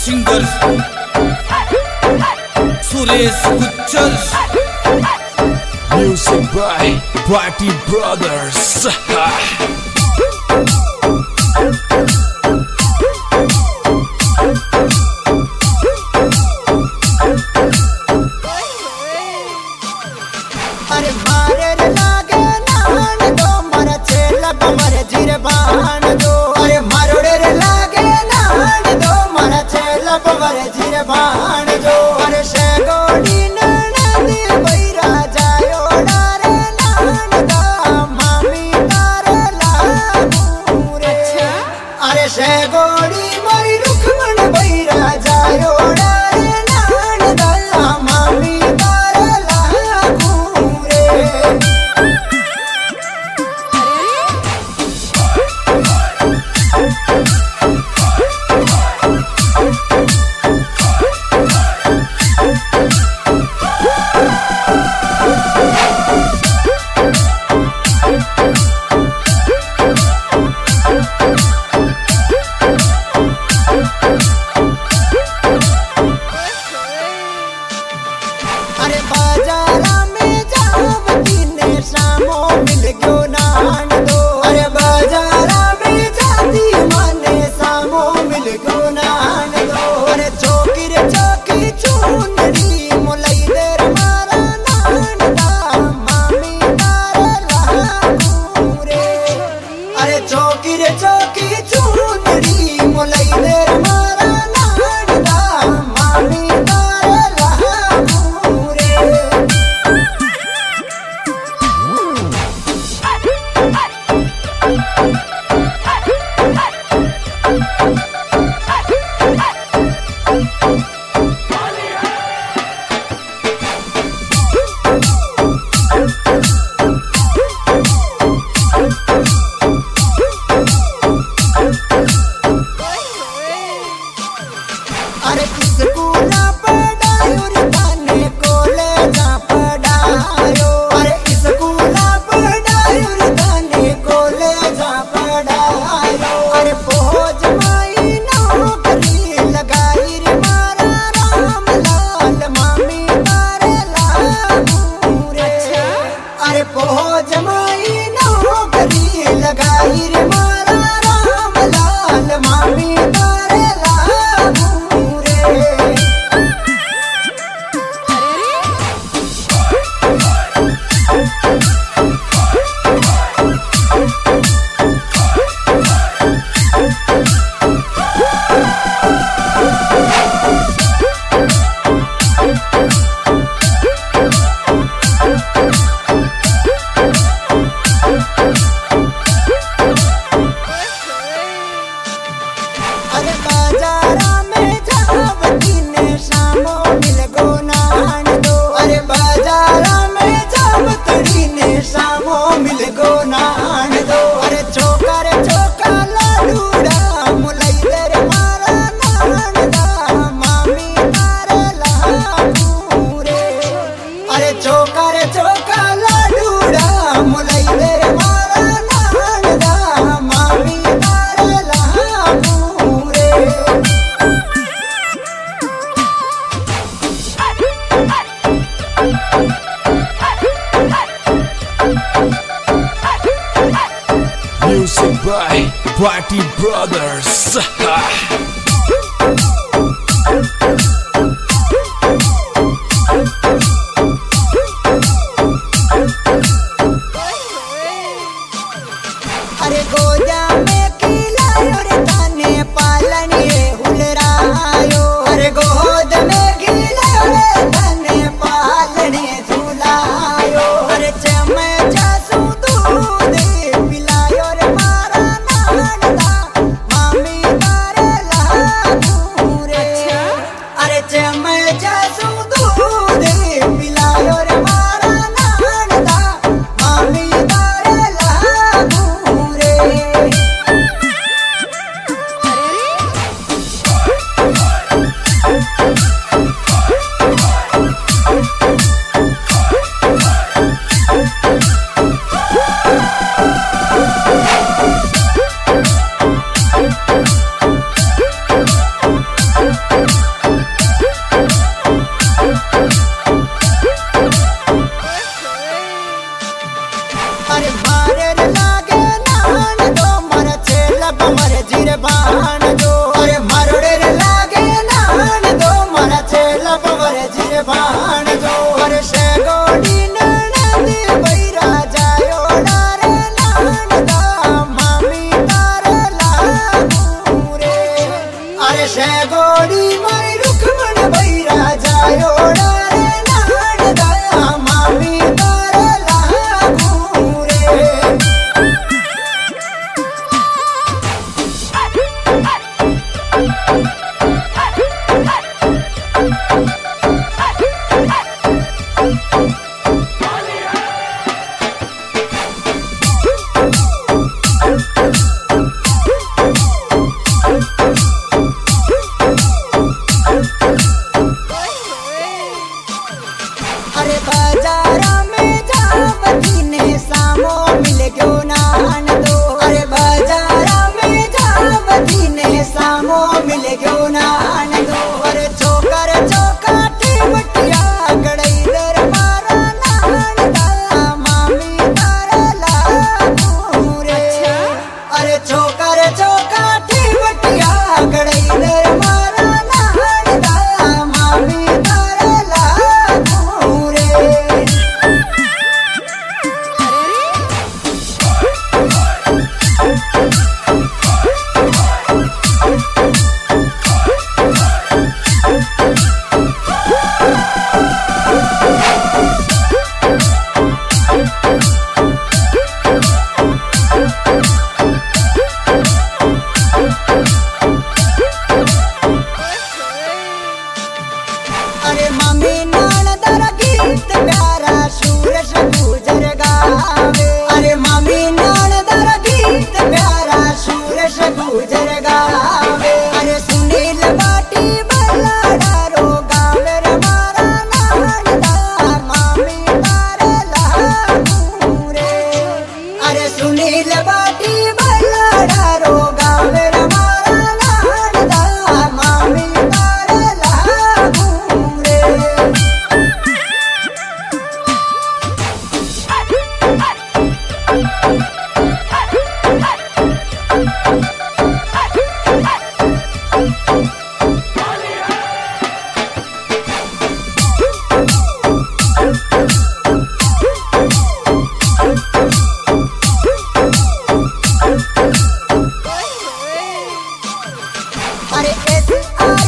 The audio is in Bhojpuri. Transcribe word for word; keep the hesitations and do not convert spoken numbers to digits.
Singer Suresh Gujjar, music by party brothers. अरे मारे रे लागे नान दो मरा चेला बमरे जीरे बान दो। अरे मारोड़े रे लागे नान दो मरा चेला बमरे जीरे बान दो। अरे शेगोड़ी नदी बैरा जायो डारे नान दा मामी तारे लागू रे। अरे शेगोड़ी मरी रुखमण बैरा जायो डारे नान दा मामी तारे लागू रे। अरे बाजारा में जाब तीने शामो मिल गयो नान दो। अरे बाजारा में जाती माने शामो मिल गयो नान दो। अरे चौकी रे चौकी चुंदड़ी मुलई देर मारा नान दा मामी तारे लागू रे। अरे चौकी रे चौकी चुंदड़ी मुलई देर मारा नान दा मामी तारे लागू रे। अरे स्कूल पढ़ायो रे थाने कॉलेज पढ़ायो। अरे स्कूल पढ़ायो रे थाने कॉलेज पढ़ायो। अरे फौज माई नौकरी लगाई रे मारा राम लाल मामी तारे लागू रे। अरे फौज माई नौकरी लगाई रे मारा राम लाल मामी तारे लागू रे। अरे बाजारा में जाब तीने शामो मिल गो नान दो। अरे बाजारा में जाब तड़ीने शामो मिल गो नान दो। अरे चौका रे चौका लाडूड़ा मुलई देर मारा नान दा मामी तारे लागू रे। अरे चौका रे चौका लाडूड़ा मुलई देर मारा नान दा मामी तारे लागू रे। Music by party brothers. अरे गोजा में खिलायो रे थाने पालनी हुलरायो। अरे गोद में खिलायो रे थाने पालनी झुलायो। अरे चमे जासू दूध पिलायो रे मारा नान दा मामी तारे अरे शेगोड़ी मारी रुखमन भैरा जायो रे नान दया मामी तारे लागू रे अरे बाजारा में जावती ने सामो मिल गयो नान दो अरे बाजारा में जावती ने सामो मिल गयो नान दो अरे चोकर चौकाठी बटिया गड़ई दर मारा नान दा मामी तारे लागू रे अरे चोकर चौकाठी बटिया गड़ई दर मारा नान दा मामी तारे लागू रे अरे मामी नान दर गीत प्यारा सूरज गुजर गावे अरे मामी नान दर गीत प्यारा सूरज गुजर गावे अरे सुनील बाटी बल्लाड़ा रो गावे रे मारा नान दा मामी तारे लागू रे अरे सुनील बाटी बल्लाड़ा रो गावे रे मारा नान दा मामी तारे लागू रे अरे एस